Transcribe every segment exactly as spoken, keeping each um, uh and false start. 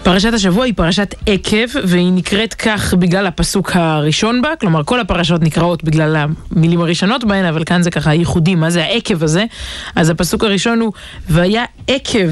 פרשת השבוע היא פרשת עקב, והיא נקראת כך בגלל הפסוק הראשון בה, כלומר כל הפרשות נקראות בגלל המילים הראשונות בהן, אבל כאן זה ככה ייחודי, מה זה העקב הזה? אז הפסוק הראשון הוא, והיה עקב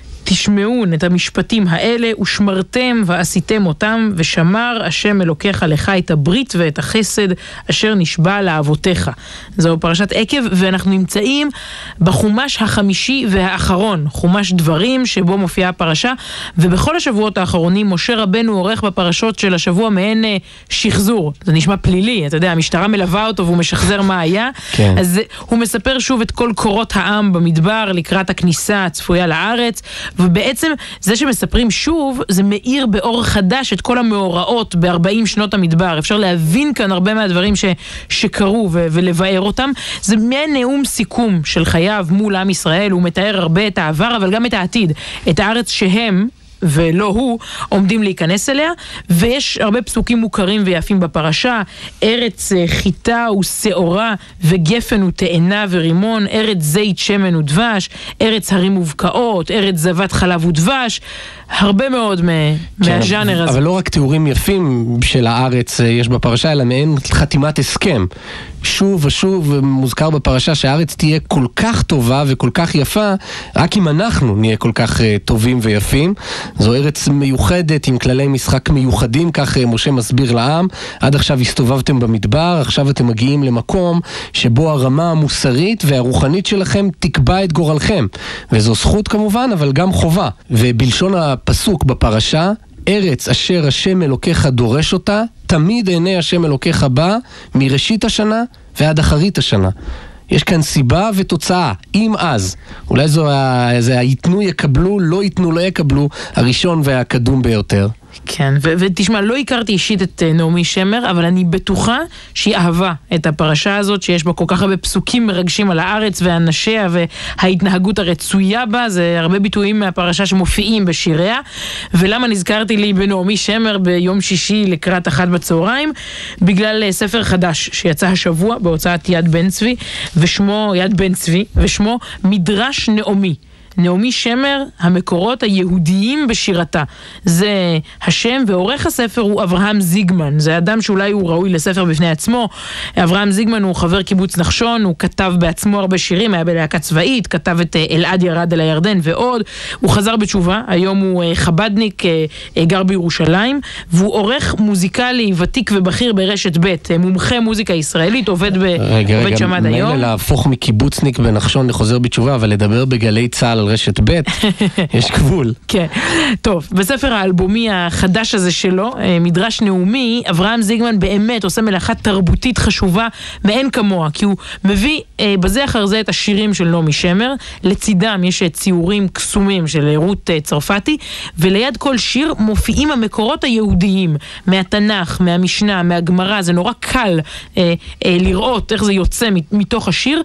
תשמעון את המשפטים האלה, ושמרתם ועשיתם אותם, ושמר השם אלוקיך לך את הברית ואת החסד אשר נשבע לאבותיך. זו פרשת עקב, ואנחנו נמצאים בחומש החמישי והאחרון, חומש דברים שבו מופיעה הפרשה, ובכל השבועות האחרונים משה רבנו עורך בפרשות של השבוע מעין שחזור. זה נשמע פלילי, אתה יודע, המשטרה מלווה אותו והוא משחזר מה היה. כן. אז הוא מספר שוב את כל קורות העם במדבר לקראת הכניסה הצפויה לארץ, ובעצם זה שמספרים שוב, זה מאיר באור חדש את כל המאורעות ב-ארבעים שנות המדבר. אפשר להבין כאן הרבה מהדברים ש- שקרו ו- ולבאר אותם. זה מעין נאום סיכום של חייו מול עם ישראל. הוא מתאר הרבה את העבר, אבל גם את העתיד. את הארץ שהם ולא הוא עומדים להיכנס אליה, ויש הרבה פסוקים מוכרים ויפים בפרשה. ארץ חיטה ושעורה וגפן ותאנה ורימון, ארץ זית שמן ודבש, ארץ הרים ובקעות, ארץ זבת חלב ודבש. הרבה מאוד מה... כן, מהז'אנר הזה. אבל לא רק תיאורים יפים של הארץ יש בפרשה, אלא מעין חתימת הסכם. שוב ושוב מוזכר בפרשה שהארץ תהיה כל כך טובה וכל כך יפה, רק אם אנחנו נהיה כל כך uh, טובים ויפים. זו ארץ מיוחדת עם כללי משחק מיוחדים, כך uh, משה מסביר לעם. עד עכשיו הסתובבתם במדבר, עכשיו אתם מגיעים למקום שבו הרמה המוסרית והרוחנית שלכם תקבע את גורלכם. וזו זכות כמובן, אבל גם חובה. ובלשון הפסוק בפרשה, ארץ אשר השם אלוקיך דורש אותה, תמיד עיני השם אלוקיך בא, מראשית השנה ועד אחרית השנה. יש כאן סיבה ותוצאה, אם אז. אולי זו, זה היתנו יקבלו, לא יתנו לא יקבלו, הראשון והקדום ביותר. כן, ו- ותשמע, לא הכרתי אישית את uh, נעמי שמר, אבל אני בטוחה שהיא אהבה את הפרשה הזאת, שיש בה כל כך הרבה פסוקים מרגשים על הארץ ואנשיה וההתנהגות הרצויה בה. זה הרבה ביטויים מהפרשה שמופיעים בשיריה. ולמה נזכרתי לי בנעמי שמר ביום שישי לקראת אחת בצהריים? בגלל uh, ספר חדש שיצא השבוע בהוצאת יד בן צבי, ושמו יד בן צבי, ושמו מדרש נעמי. נעמי שמר, המקורות היהודיים בשירתה. זה השם, ועורך הספר הוא אברהם זיגמן. זה אדם שאולי הוא ראוי לספר בפני עצמו. אברהם זיגמן הוא חבר קיבוץ נחשון, הוא כתב בעצמו הרבה שירים, היה בלהקה צבאית, כתב את אלעד ירד אל הירדן ועוד. הוא חזר בתשובה, היום הוא חבדניק, גר בירושלים, והוא עורך מוזיקלי ותיק ובכיר ברשת ב', מומחה מוזיקה ישראלית, עובד, ב... רגע, עובד רגע, שמד היום. מילא להפוך מקיבוצניק בנחשון לחוזר בתשובה, אבל לדבר בגלי צהל רשת ב', יש גבול. כן. טוב, בספר האלבומי החדש הזה שלו, מדרש נעמי, אברהם זיגמן באמת עושה מלאכה תרבותית חשובה מאין כמוה, כי הוא מביא בזה אחר זה את השירים של נעמי שמר, לצידם יש ציורים קסומים של רות צרפתי, וליד כל שיר מופיעים המקורות היהודיים, מהתנ"ך, מהמשנה, מהגמרא. זה נורא קל אה, אה, לראות איך זה יוצא מתוך השיר,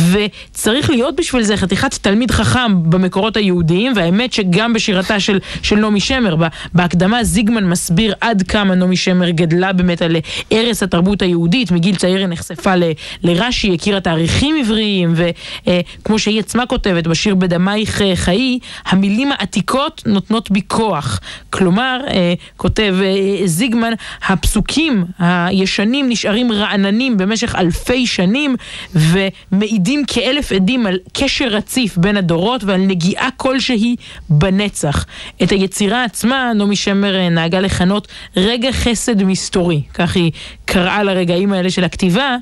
וצריך להיות בשביל זה חתיכת תלמיד חכם במקורות היהודיים, והאמת שגם בשירתה של, של נעמי שמר, בהקדמה זיגמן מסביר עד כמה נעמי שמר גדלה באמת על ערש התרבות היהודית, מגיל צעיר היא נחשפה ל, לרש"י, הכירה תאריכים עבריים, וכמו שהיא עצמה כותבת בשיר בדמייך חיי, המילים העתיקות נותנות בי כוח. כלומר, כותב זיגמן, הפסוקים הישנים נשארים רעננים במשך אלפי שנים, ומעידים כאלף עדים על קשר רציף בין הדורות, ועל נגיעה כלשהי בנצח. את היצירה עצמה נעמי שמר נהגה לכנות רגע חסד מסתורי, כך היא קראה לרגעים האלה של הכתיבה,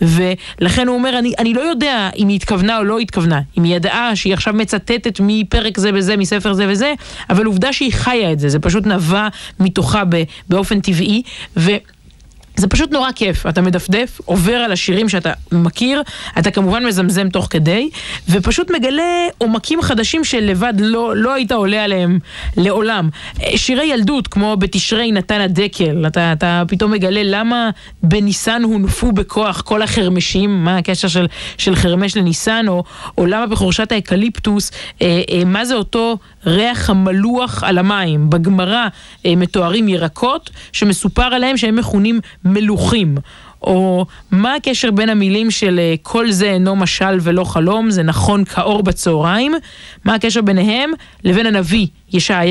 ולכן הוא אומר, אני, אני לא יודע אם היא התכוונה או לא התכוונה, אם היא ידעה שהיא עכשיו מצטטת מפרק זה וזה, מספר זה וזה, אבל עובדה שהיא חיה את זה, זה פשוט נבע מתוכה באופן טבעי, ו... זה פשוט נורא כיף, אתה מדפדף, עובר על השירים שאתה מכיר, אתה כמובן מזמזם תוך כדי, ופשוט מגלה עומקים חדשים שלבד לא, לא היית עולה עליהם לעולם. שירי ילדות, כמו בתשרי נתן הדקל, אתה, אתה פתאום מגלה למה בניסן הונפו בכוח כל החרמשים, מה הקשר של, של חרמש לניסן, או, או למה בחורשת האקליפטוס, אה, אה, מה זה אותו ריח המלוח על המים. בגמרא אה, מתוארים ירקות, שמסופר עליהם שהם מכונים מלוכים. או מה הקשר בין המילים של כל זה אינו משל ולא חלום, זה נכון כאור בצהריים, מה הקשר ביניהם לבין הנביא ישעיהו,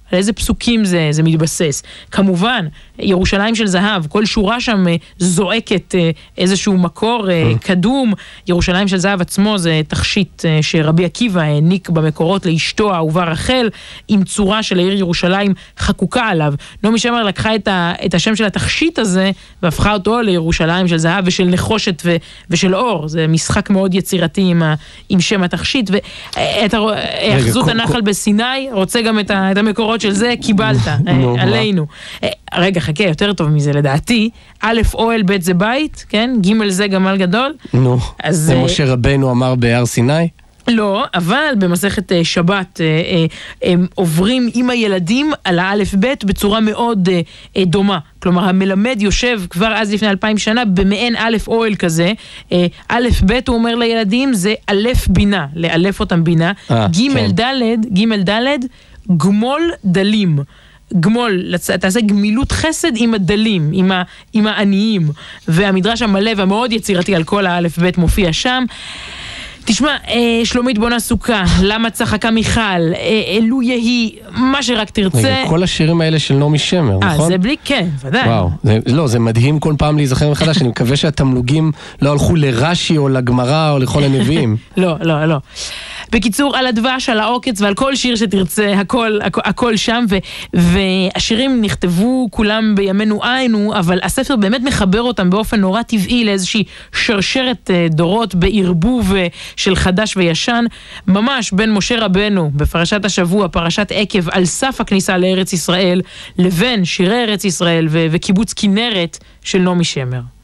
על איזה פסוקים זה, זה מתבסס. כמובן, ירושלים של זהב, כל שורה שם זועקת איזשהו מקור קדום. ירושלים של זהב עצמו זה תכשיט שרבי עקיבא העניק במקורות לאשתו האהובה רחל, עם צורה של העיר ירושלים חקוקה עליו. נעמי שמר לקחה את, ה, את השם של התכשיט הזה, והפכה אותו לירושלים של זהב ושל נחושת ו, ושל אור. זה משחק מאוד יצירתי עם, ה, עם שם התכשיט. והאחזות הנחל בסיני, רוצה גם את, ה, את המקורות של זה, קיבלת, עלינו. רגע, חכה, יותר טוב מזה, לדעתי, א' אוהל, ב' זה בית, כן? ג' זה גמל גדול. נו, זה משה רבנו אמר בהר סיני? לא, אבל במסכת שבת הם עוברים עם הילדים על האלף בית בצורה מאוד דומה. כלומר, המלמד יושב כבר אז לפני אלפיים שנה במעין אלף אוהל כזה. אלף בית, הוא אומר לילדים, זה אלף בינה, לאלף אותם בינה. ג' ד', ג' ד', גמול דלים. גמול, תעשה גמילות חסד עם הדלים, עם, ה, עם העניים. והמדרש המלא והמאוד יצירתי על כל האלף בית מופיע שם. תשמע, אה, שלומית בונה סוכה, למה צחקה מיכל, אה, אלו יהי, מה שרק תרצה. רגע, כל השירים האלה של נעמי שמר, 아, נכון? זה בלי, כן, ודאי. וואו, זה, לא, זה מדהים כל פעם להיזכר מחדש, אני מקווה שהתמלוגים לא הלכו לרש"י או לגמרא או לכל הנביאים. לא, לא, לא. בקיצור, על הדבש, על העוקץ ועל כל שיר שתרצה, הכל, הכל, הכל שם, ו, והשירים נכתבו כולם בימינו היינו, אבל הספר באמת מחבר אותם באופן נורא טבעי לאיזושהי שרשרת דורות בערבוב של חדש וישן, ממש בין משה רבנו בפרשת השבוע, פרשת עקב, על סף הכניסה לארץ ישראל, לבין שירי ארץ ישראל ו- וקיבוץ כנרת של נעמי שמר.